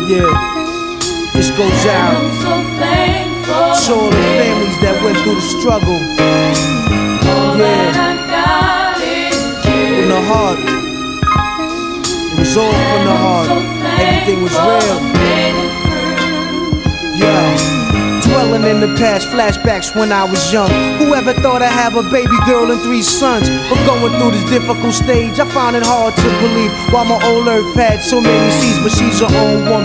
Yeah, this goes out to all the families that went through the struggle. Yeah, from the heart. It was all from the heart. Everything was real. Yeah. Dwelling in the past, flashbacks when I was young. Whoever thought I'd have a baby girl and 3 sons? But going through this difficult stage, I found it hard to believe. While my old earth had so many seas, but she's her own woman.